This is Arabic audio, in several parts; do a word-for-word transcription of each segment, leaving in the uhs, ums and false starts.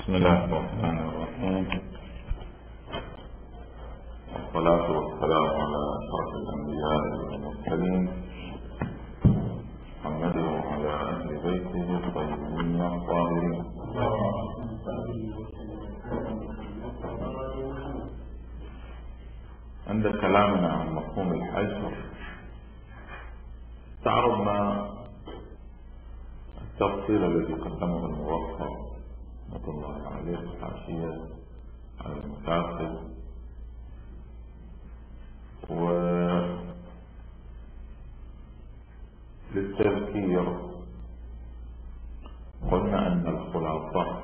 بسم الله الرحمن الرحيم، والصلاة والسلام على أشرف الأنبياء والمرسلين محمد وعلى أهل بيته الطيبين الطاهرين. عند كلامنا عن مفهوم الحج تعرضنا التفصيل الذي قدمه الموفق رحمة الله عليه الحاشية على المتاخر، وللتذكير قلنا أن الخلاصة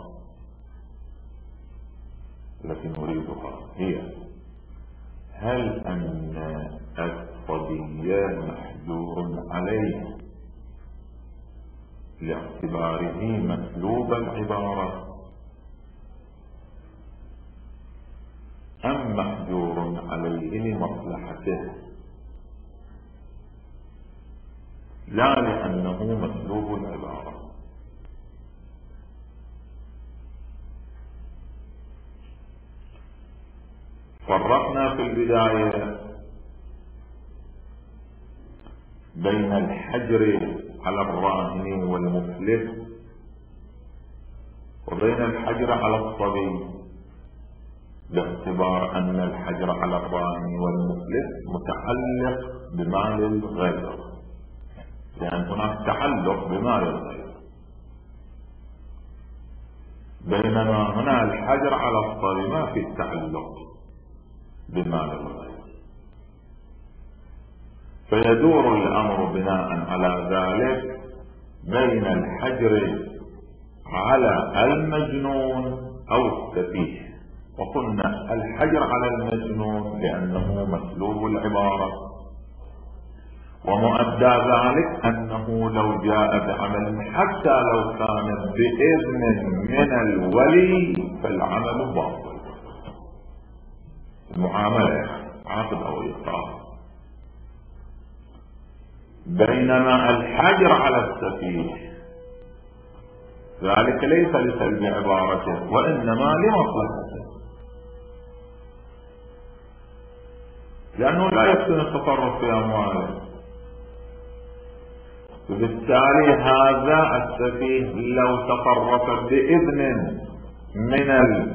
التي نريدها هي: هل أن الصبي محجور عليه لاعتباره مسلوب العبارة، أم محجور عليه لمصلحته لا لأنه مسلوب العبارة؟ فرقنا في البداية بين الحجر على الراهن والمفلس وبين الحجر على الصبي، باعتبار أن الحجر على الراهن والمفلس متعلق بمال الغير، لأن هناك تعلق بمال الغير، بينما هنا الحجر على الصبي ما في تعلق بمال الغير. فيدور الأمر بناء على ذلك بين الحجر على المجنون أو السفيه، وقلنا الحجر على المجنون لأنه مسلوب العبارة، ومؤدى ذلك أنه لو جاء بعمل حتى لو كان بإذن من الولي فالعمل باطل، المعاملة عقد أو إيقاع. بينما الحجر على السفيه ذلك ليس لسلب عبارته وإنما لمصلحته، لأنه لا يحسن التصرف في أمواله، وبالتالي هذا السفيه لو تصرف بإذن من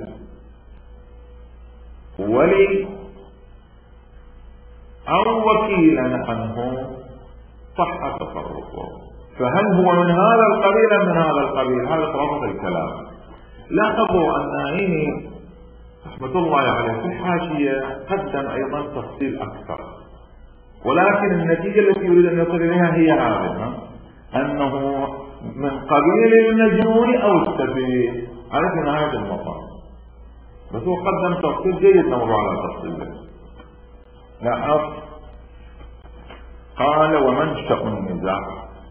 الولي أو وكيلا عنه صح تصرفه. فهل هو من هذا القبيل أم من هذا القبيل؟ هذا خلاصة الكلام. لاحظوا أن عيني رحمة الله عليه في الحاشية قدم أيضا تفصيل أكثر، ولكن النتيجة التي يريد أن يصل إليها هي هذه، أنه من قبيل المجنون أو السفيه على في نهاية المطاف. بس هو قدم تفصيل جيد نمر على تفصيله. لاحظ قال: ومنشأ النزاع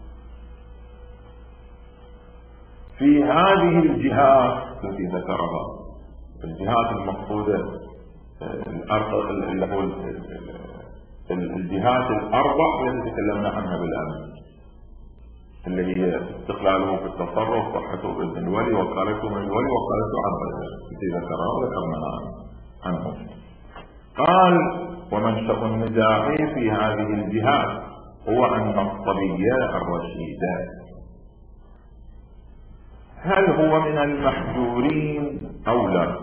في هذه الجهات التي ذكرها، الجهات المقصودة اللي هو الجهات الأربع التي تكلمنا عنها بالأمس، اللي هي استقلاله في التصرف، صحته بإذن الولي، وكالته من الولي، وكالته عن غيره التي ذكرها وذكرنا عنه. قال: ومنشأ النزاع في هذه الجهات هو أن الصبي الرشيد هل هو من المحجورين أو لا؟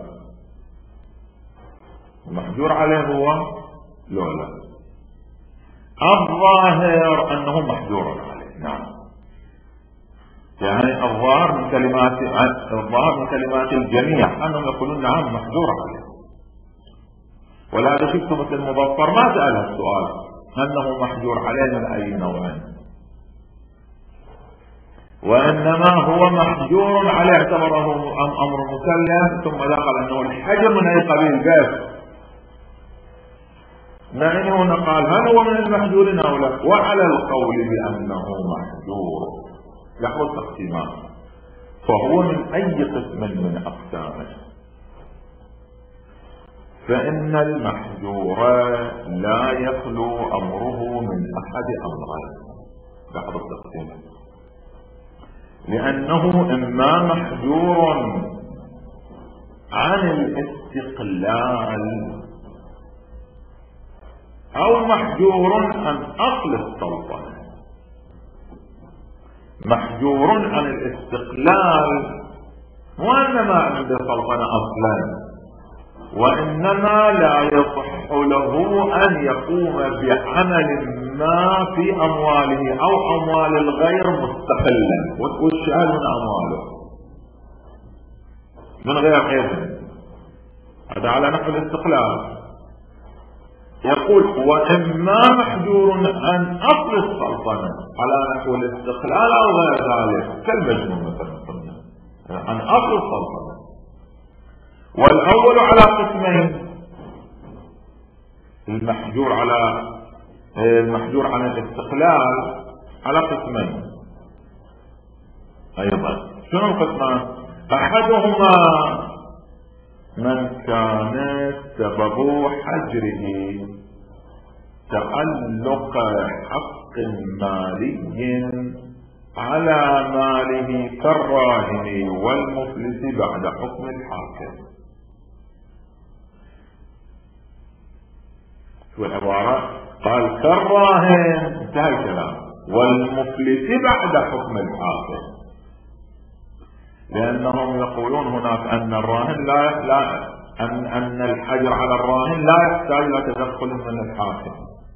المحجور عليه هو لا لا الظاهر أنه محجور عليه. نعم، يعني الظاهر من كلمات الظاهر من كلمات الجميع أنهم يقولون نعم محجور عليه، ولا شفت مثل المظفر ما سأل السؤال أنه محجور عليه من أي نوع، وإنما هو محجور عليه اعتبره أمر مسلم، ثم دخل أنه الحجر من أي قبيل بس، مع أنه هنا قال هل هو من المحجورين أو لا، وعلى القول بأنه محجور يحوز تقسيمات، فهو من أي قسم من أقسامه. فإن المحجور لا يخلو أمره من أحد أمرين، لاحظ التقسيم، لأنه إما محجور عن الاستقلال أو محجور عن أصل السلطنة. محجور عن الاستقلال وإنما عنده سلطنة أصلا، وإنما لا يصح له أن يقوم بعمل ما في أمواله أو أموال الغير مستقلا. والشهادة من أمواله من غير إذن، هذا على نحو الاستقلال. يقول وإما محجور عن أصل السلطنة على نحو الاستقلال أو غير ذلك كالمجنون مثلا عن أصل السلطنة. والأول على قسمين، المحجور على المحجور عن الاستقلال على قسمين أيضا. شنو القسمان؟ أحدهما من كان سبب حجره تعلق حق مالي على ماله كالراهن والمفلس بعد حكم الحاكم. شو العبارة؟ قال كالراهن انتهى الكلام، والمفلس بعد حكم الحاكم، لأنهم يقولون هناك أن الراهن لا, لا أن, أن الحجر على الراهن لا يحتاج إلى تدخل من الحاكم،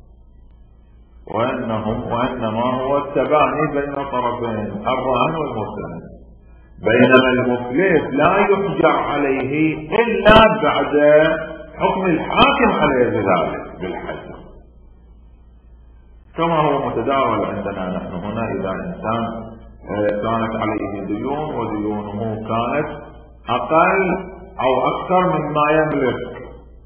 وأنهم وإنما هو التباني بين طرفين الراهن والمفلس، بينما المفلس لا يحجر عليه إلا بعد حكم الحاكم عليه بذلك بالحجر، كما هو متداول عندنا نحن هنا. إذا إنسان كانت عليه ديون وديونه كانت أقل أو أكثر مما يملك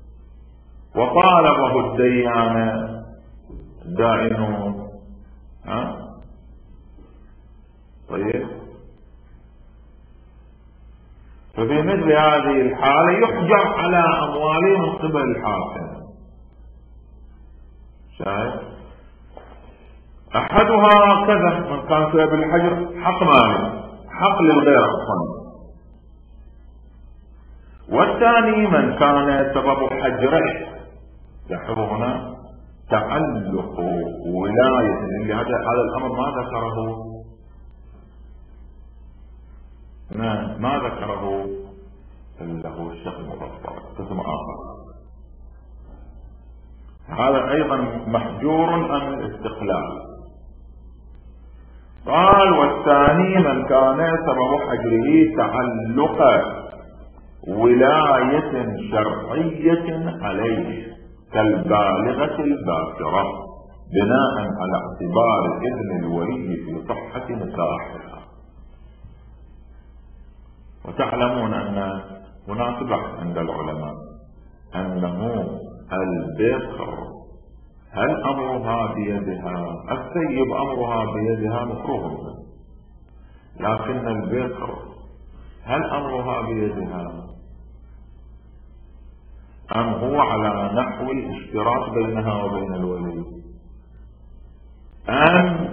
وطالبه الديان دائنون، ها طيب، ففي مثل هذه الحالة يحجر على أمواله من قبل الحاكم. شايف؟ أحدها كذا من كان سبب الحجر حق مالي، حق للغير أصلا. والثاني من كان سبب حجره، لاحظوا هنا تعلق ولاية، اللي هذا هذا الأمر ما ذكره ما, ما ذكره إلا هو الشيخ المفصل قسم آخر. هذا أيضا محجور عن الاستقلال. قال والثاني من كان سبب حجره تعلق ولاية شرعية عليه كالبالغة الباكرة بناء على اعتبار إذن الولي في صحة نكاحها. وتعلمون أن هناك بحث عند العلماء أنه البكر هل أمرها بيدها؟ السيب أمرها بيدها مكروه، لكن البكر هل أمرها بيدها أم هو على نحو الاشتراك بينها وبين الولي، أم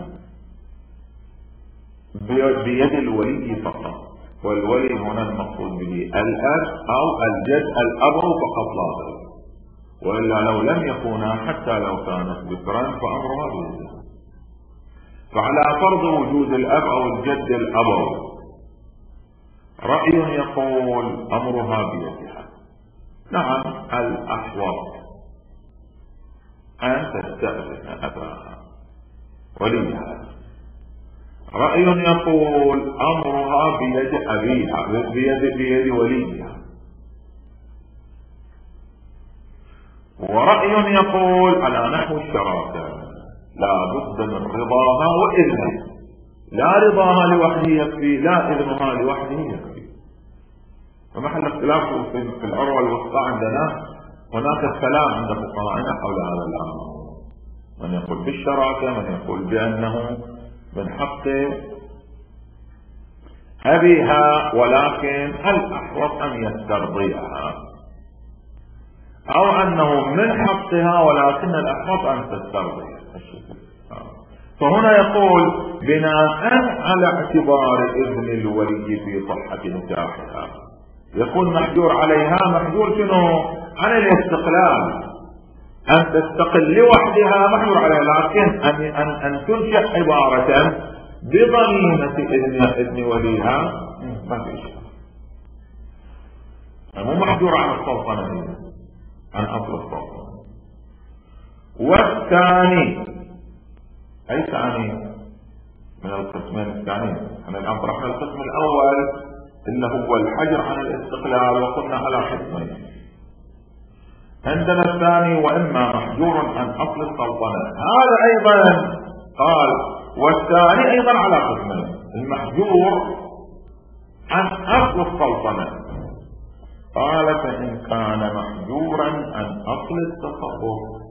بيد الولي فقط؟ والولي هنا المقصود به الأب أو الجد، الأب فقط لا غير، وإلا لو لم يكونا حتى لو كانت ذكرا فأمرها بيدها. فعلى فرض وجود الأب أو الجد الأبوي رأي يقول أمرها بيدها، نعم الأحوط أن تستأذن أباها وليها. رأي يقول أمرها بيد أبيها بيد, بيد وليها. ورأي يقول على نحو الشراكة لا بد من رضاها وإذنها، لا رضاها لوحده يكفي، لا إذنها لوحده يكفي. ومحل اختلاف في العروة الوسطى عندنا هناك كلام عند فقهاءنا حول هذا الأمر، من يقول بالشراكة، من يقول بأنه من حق أبيها ولكن الأحوط أن يسترضيها، أو أنه من حقها ولكن الأحوط أن تسترضيها. فهنا يقول بناء على اعتبار إذن الولي في صحة نكاحها، يكون محجور عليها محجور شنو؟ عن الاستقلال، أن تستقل لوحدها محجور عليها، لكن أن أن أن تنشأ عبارة بضميمة إذن إذن وليها ما في شيء، مو محجور عن السلطنة، عن أصل السلطنة. والثاني أي ثاني من القسمين الثانيين؟ احنا الآن طرحنا القسم الأول اللي هو الحجر عن الاستقلال وقلنا على قسمين. عندنا الثاني وإما محجور عن أصل السلطنة، هذا أيضا قال والثاني أيضا على قسمين، المحجور عن أصل السلطنة قال فإن كان محجورا عن أصل التصرف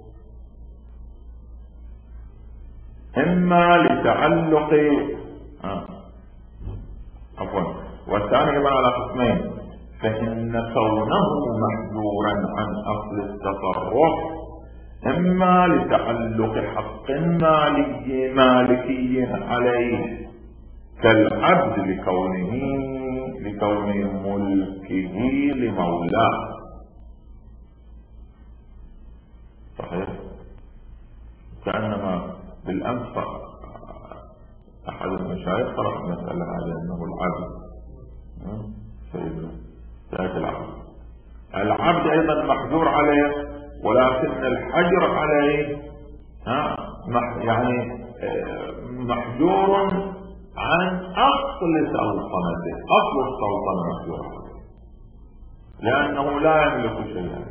إما لتعلق آه. عفوا والثاني أيضا على قسمين، فإن كونه محجورا عن أصل التصرف إما لتعلق حق مالي مالكي عليه كالعبد لكونه لكون ملكه لمولاه. صحيح؟ كأنما بالأمس أحد المشايخ طرح المسألة هذه أنه العبد سيد العبد العبد أيضا محجور عليه، ولكن الحجر عليه ها يعني محجور عن أصل سلطنته، أصل السلطنة محجور عليه لأنه لا يملك شيئا.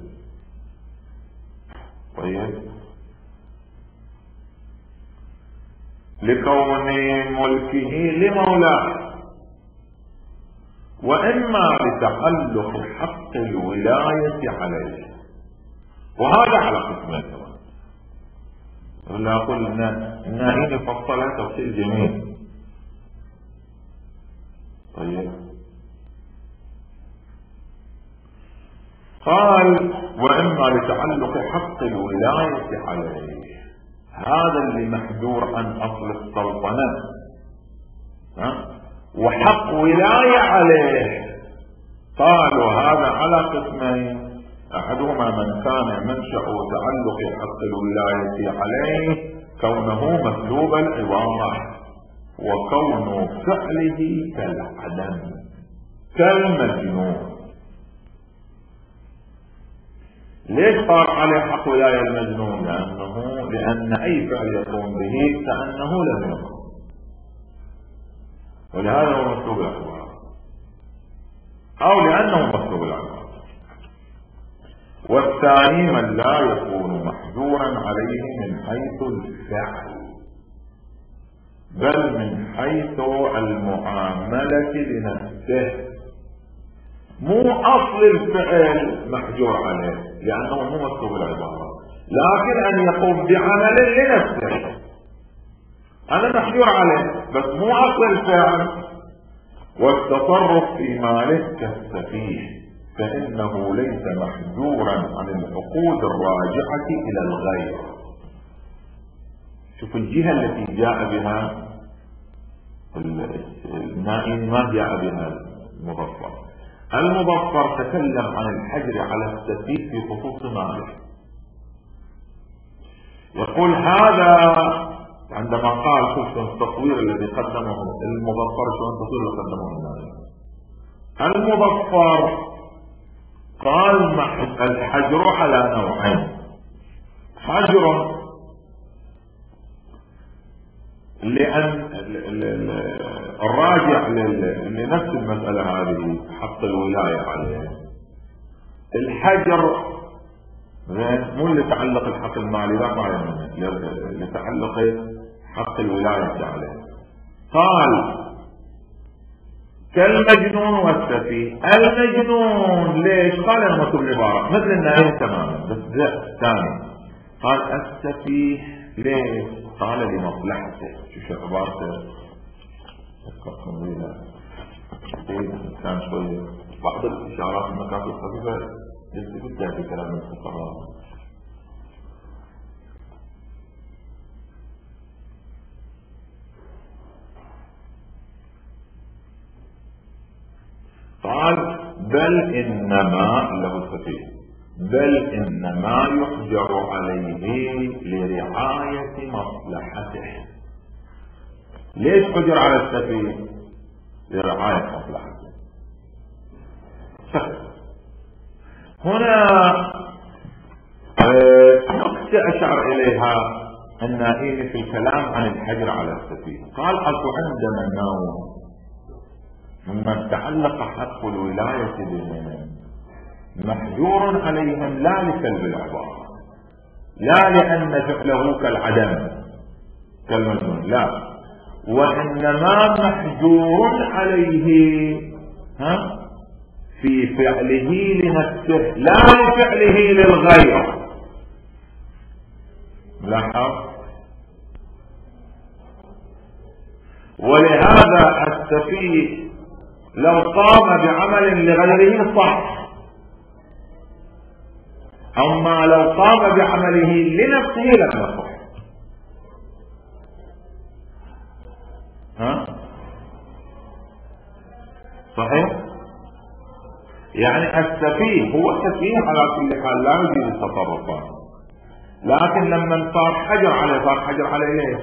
طيب لكون ملكه لمولاه، وإما لتعلق حق الولاية عليه، وهذا على قسمين كمان. ولا أقول الناهين فصلها تفصيل جميل. طيب قال وإما لتعلق حق الولاية عليه، هذا اللي محجور عن أصل السلطنة ها؟ وحق ولاية عليه قالوا هذا على قسمين، أحدهما من كان منشأ تعلق حق الولاية عليه كونه مسلوب العبارة، وكون فعله كالعدم كالمجنون. ليش صار عليه حق ولاية المجنون؟ لأنه لأن أي فعل يقوم به كأنه لم يقم، ولهذا هو مسلوب العبارة، أو لأنه مسلوب العبارة. والثاني من لا يكون محجورا عليه من حيث الفعل بل من حيث المعاملة لنفسه، مو أصل الفعل محجور عليه لأنه مو مسلوب العبارة، لكن أن يقوم بعمل لنفسه أنا محجور عليه بس مو أصل الفعل. والتصرف في ماله كالسفيه فإنه ليس محجورا عن العقود الراجعة إلى الغير. شوف الجهة التي جاء بها النائم ما جاء بها المظفر. المظفر تكلم عن الحجر على السفيه في خصوص ماله، يقول هذا عندما قال شوف التصوير الذي قدمه المظفر، شو التصوير اللي قدمه النائم. المظفر قال الحجر على نوعين، حجر لأن الراجع لنفس المسألة هذه حق الولاية عليه، الحجر مو اللي تعلق الحق المالي لا معين اللي تعلق حق الولاية عليه. قال كالمجنون والسفيه. المجنون ليش؟ قال المكتوب العبارة مثل النائم تماما بس ذا ثاني. قال السفيه ليش؟ قال لمصلحته. شو عبارته؟ كان شوية بعض الإشارات المكاتب الخفيفة يستفيد في كلام الفقهاء. قال بل إنما له السفيه بل إنما يحجر عليه لرعاية مصلحته. ليش حجر على السفيه؟ لرعاية مصلحته. هنا نقطة أشار إليها النائين في الكلام عن الحجر على السفيه. قال أكو عندنا نوع ممن تعلق حق الولاية بهم محجور عليهم لا لسلب العبارة، لا لأن فعله كالعدم كالمجنون، لا، وإنما محجور عليه ها في فعله لنفسه لا لفعله للغير. لاحظ؟ ولهذا السفيه لو قام بعمل لغيره صح، أما لو قام بعمله لنفسه لم يصح. ها؟ صحيح؟ يعني السفيه هو سفيه على كل حال لا يجوز التصرفات، لكن لما صار حجر عليه صار حجر عليه ليش؟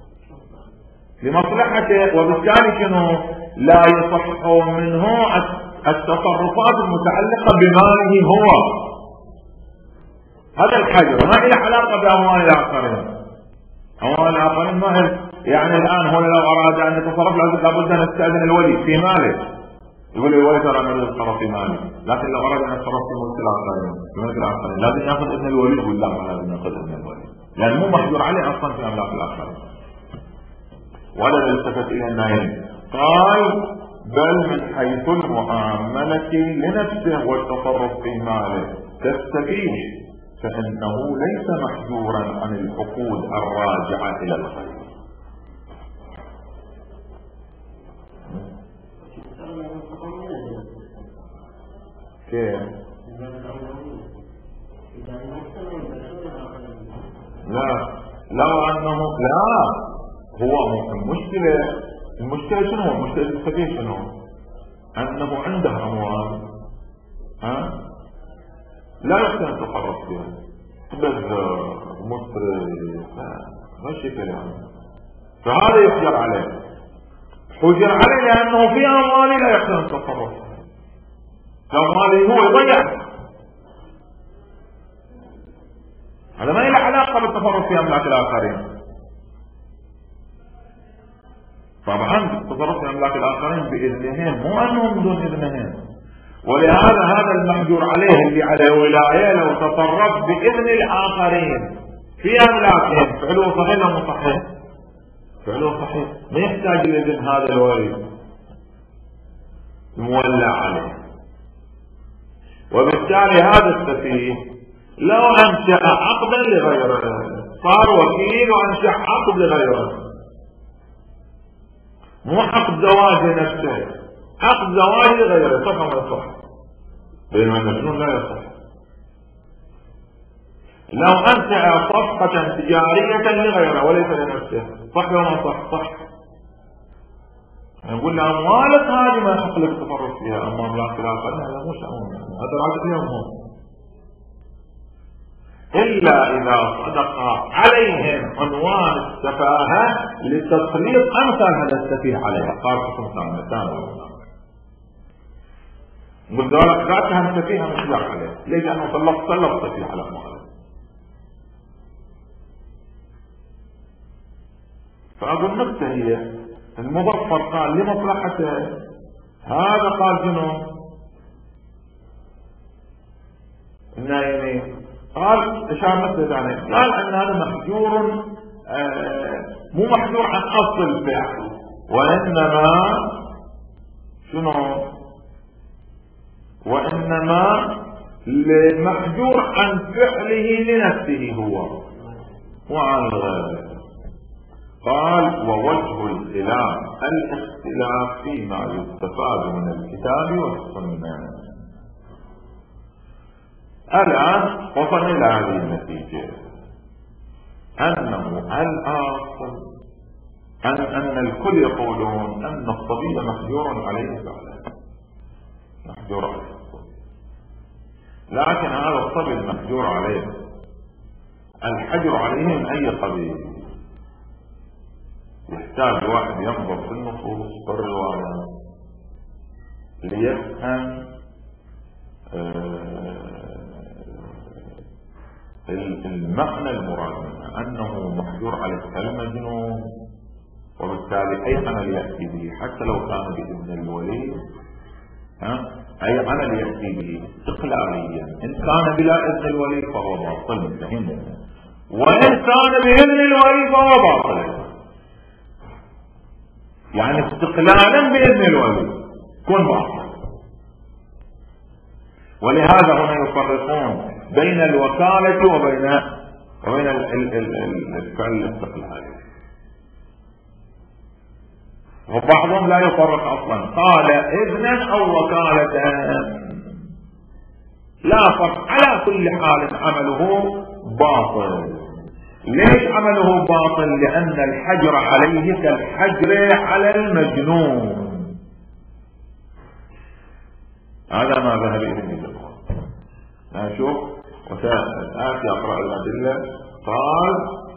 لمصلحته، وبالتالي شنو؟ لا يصح منه التصرفات المتعلقة بماله هو. هذا الحجر ما له علاقة بأموال الآخرين. أموال الآخرين ما هي يعني الآن هو لو أراد أن يتصرف لابد أن يستأذن الولي في ماله، يقول لي الولي ترى أنا أريد أتصرف في مالي، لكن لو أراد أن يتصرف في ملك الآخرين في ملك الآخرين لازم يأخذ إذن الولي، يقول لا ما لازم يأخذ إذن الولي لأن مو محجور عليه أصلا في أملاك الآخرين. ولا التفت إلى النائين قال بل من حيث المعاملة لنفسه والتصرف في ماله كالسفيه فإنه ليس محجورا عن العقود الراجعة إلى الخير. كيف؟ لا لو أنه لا هو المشكلة المشكلة شنو؟ المشكلة السفيه شنو؟ أنه عنده أموال ها لا يمكن أن تتصرف فيها، بس مصري ماشي كلام، فهذا يحجر عليه. حجر عليه لأنه في أموال لا يمكن أن تتصرف فيها، فأمواله هو يضيع. هذا ما له علاقة بالتصرف في أملاك الآخرين. طبعا التصرف في أملاك الآخرين بإذنهم، مو أنهم بدون إذنهم. ولهذا هذا المحجور عليه اللي على ولاية لو تصرف بإذن الآخرين في أملاكهم فعله صحيح أو مو صحيح؟ فعله صحيح، ما يحتاج لإذن هذا الولي المولى عليه. وبالتالي هذا السفيه لو أنشأ عقدا لغيره صار وكيل وأنشأ عقد لغيره، مو عقد زواج لنفسه، عقد زواج لغيره، صح ولا صح؟ بينما المجنون لا يصح. لو أنشأ صفقة تجارية لغيره وليس لنفسه صح ولا صح؟ صح. نقول له أموالك هذه ما يحق لك التصرف فيها، أما أملاك الآخرين هذا مو شأنهم، هذا راجع لهم هم. إلا إذا صدق عليهم عنوان السفاهة لتسليط أمثال هذا السفيه عليها، صار حكم ثاني ثاني. قلت لك ذاتها السفيه مش عليه، ليش؟ لأنه سلط سلط السفيه على أمواله. فأقول النقطة هي المظفر قال لمصلحته، هذا قال شنو؟ النائمين قال اشار نفسه ثاني، قال ان هذا محجور آه مو محجور عن اصل الفعل، وانما شنو؟ وانما محجور عن فعله لنفسه هو وعن غيره. قال ووجه الخلاف الاختلاف فيما يستفاد من الكتاب والسنة. الآن وصلنا إلى هذه النتيجة أنه الأصل أن أن الكل يقولون أن الصبي محجور عليه فعلا، محجور عليه. لكن هذا الصبي المحجور عليه، الحجر عليه من أي قبيل؟ يحتاج واحد ينظر في النصوص والروايات ليفهم المعنى المراد منه، أنه محجور عليه كالمجنون، وبالتالي أي عمل يأتي به حتى لو كان بإذن الولي، ها أي عمل يأتي به استقلاليا، إن كان بلا إذن الولي فهو باطل، فهمنا، وإن كان بإذن الولي فهو باطل، يعني استقلالا بإذن الولي كن باطل. ولهذا هنا يفرقون بين الوكالة وبين وبين الفعل الاستقلالي، وبعضهم لا يفرق اصلا، قال اذنا او وكالة لا فرق، على كل حال عمله باطل. ليش عمله باطل؟ لان الحجر عليه كالحجر على المجنون. هذا ما ذهب اليه الجمهور. نشوف وسآتي اقرأ الادلة. قال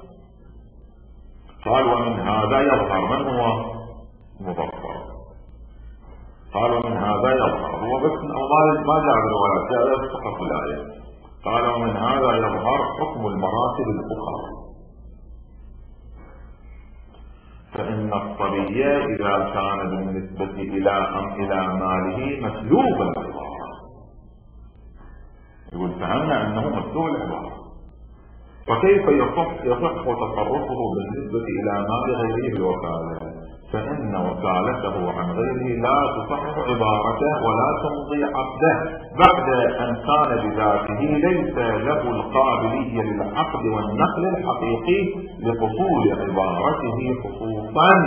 قال ومن هذا يظهر، من هو مظفر؟ قال ومن هذا يظهر، هو بس ما جاء بالروايات، جاء فقط الآية. قال ومن هذا يظهر حكم المراتب الأخرى، فإن الصبي إذا كان بالنسبة إلى أم إلى ماله مسلوب العبارة، يقول فهمنا أنه مسلوب العبارة، فكيف يصح يصح تصرفه بالنسبة إلى مال غيره بالوكالة؟ فإن وكالته عن غيره لا تصح عبارته ولا تمضي عقده بعد أن كان بذاته ليس له القابلية للعقد والنقل الحقيقي لحصول عبارته خصوصا.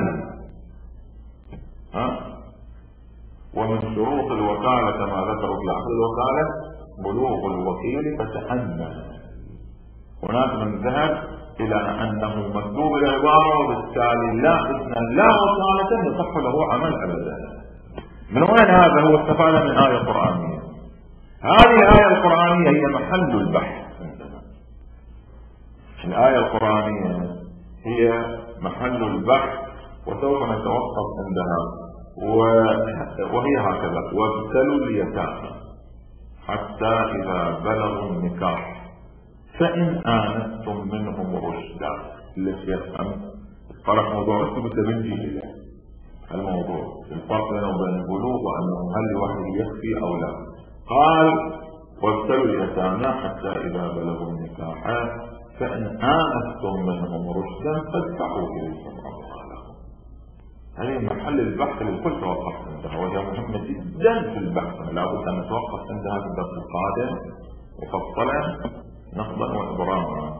ها؟ ومن شروط الوكالة ما ذكروا في عقد الوكالة بلوغ الوكيل فتأمل. هناك من ذهب إلى أنه مسلوب العبارة وبالتالي لا إذن لا وكالة يصح له عمل أبدا. من وين هذا؟ هو استفاد من آية قرآنية. هذه الآية القرآنية هي محل البحث عندنا. الآية القرآنية هي محل البحث وسوف نتوقف عندها، وهي هكذا: وابتلوا اليتامى حتى إذا بلغوا النكاح فإن آنستم منهم رشدا. اللي يفهم طرح موضوع رشد بالتبنجي إليه الموضوع، الفرق بينه وبين البلوغ وأنه هل لوحده يكفي أو لا. قال وابتلوا اليتامى حتى إذا بلغوا النكاح فإن آنستم منهم رشدا فادفعوا إليهم أموالهم. هذه محل البحث للكل توقف عندها، وهي مهمة جدا في البحث، لابد أن نتوقف عندها في الدرس القادم مفصلا نقضا وإبراما،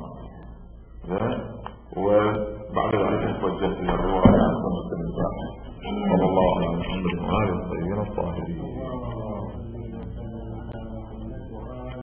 وبعد ذلك نتوجه إلى الروايات والمستندات. صلى الله على محمد وآله الطيبين الطاهرين.